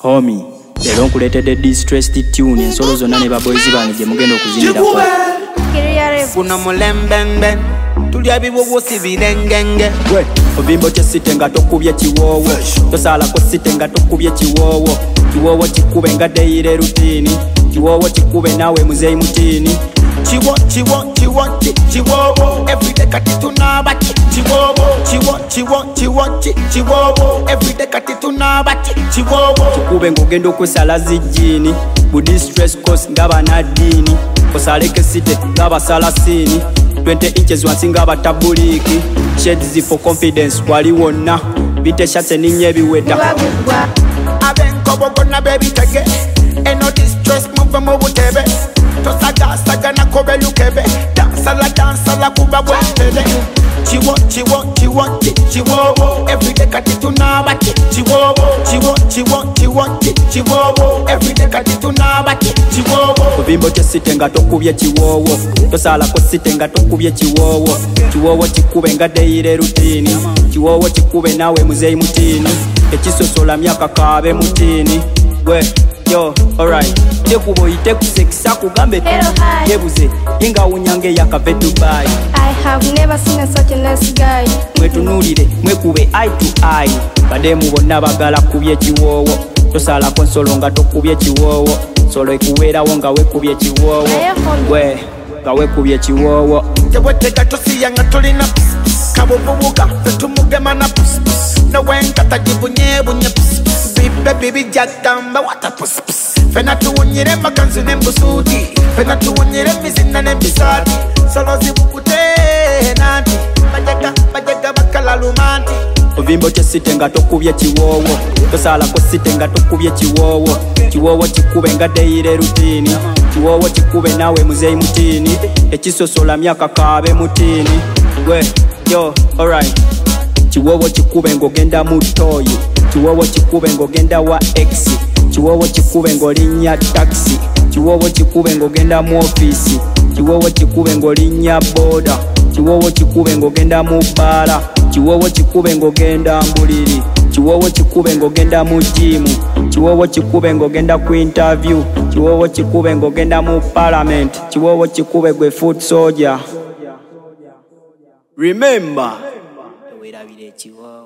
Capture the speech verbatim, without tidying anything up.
Homie, lero nkuletedde distressed tune ensolo zonna ne baboyzi bane gye mugenda okuzinirako. Kuna mulembembe tulya biwowosi birengenge. Gwe ovimbo kyesite nga tokubye kiwoowo, tosalako site nga tokubye kiwoowo. Kiwoowo kikube nga deyire rutini, kiwoowo kikube nawe muzeyi mutini. Chiwo chiwo chiwo chiwo everyday kati tunabati chiwo chiwo chiwo chiwo chiwo everyday kati tunabati chiwo kikube ngogenda okusala zijini budi stress course ngaba nadini kosaleke site ngaba salasini twenty inches wansi ngaba tabuliki shades for confidence wali wonna bite shate ninye biweta abenko bogona baby tage eno distress move mu butebe tosaga saga na kobe lukebe dansa la dansa la kuba bwetele chiwo chiwo chiwo chiwo everyday kati tunabati chiwo chiwo chiwo chiwo chiwo everyday kati tunabati chiwo ovimbo kyesite nga tokubye kiwoowo tosalako site nga tokubye kiwoowo kiwoowo kikube nga deyire rutini kiwoowo kikube nawe muzeyi mutini ekisosola myaka kabe mutini gwe yo alright tekubo itekusekisa kugambe yebuze inga unyange yakave Dubai. I have never seen a such a nice guy. Mwetunulire mwekube eye to eye bademu bonna bagala kubye kiwoowo tosalako nsolo nga tokubye kiwoowo solo ekuweerawo nga wekubye kiwoowo gwe nga wekubye kiwoowo tewetega tosiya nga tolina kabububuka fetumugema na nowenkata gibunyebunye bibe bibi jagamba wata puspus fena tuwunyire makanzu nembusuti fena tuwunyire mizina nembisati solo zibukute nanti bajaga bajaga bakala lumanti ovimbo kyesite nga tokubye kiwoowo tosalako site nga tokubye kiwoowo kiwoowo kikube nga deyire rutini kiwoowo kikube nawe muzeyi mutini ekisosola myaka kabe mutini gwe yo alright kiwoowo kikube ngogenda mu toyi kiwoowo kikube ngogenda wa X kiwoowo kikube ngolinya taxi kiwoowo kikube ngogenda mu office kiwoowo kikube ngolinya boda kiwoowo kikube ngogenda mu bala kiwoowo kikube ngogenda mbuliri kiwoowo kikube ngogenda mu gym kiwoowo kikube ngogenda ku interview kiwoowo kikube ngogenda mu parliament kiwoowo kikube gwe foot soldier. Remember, werabire kiwoowo.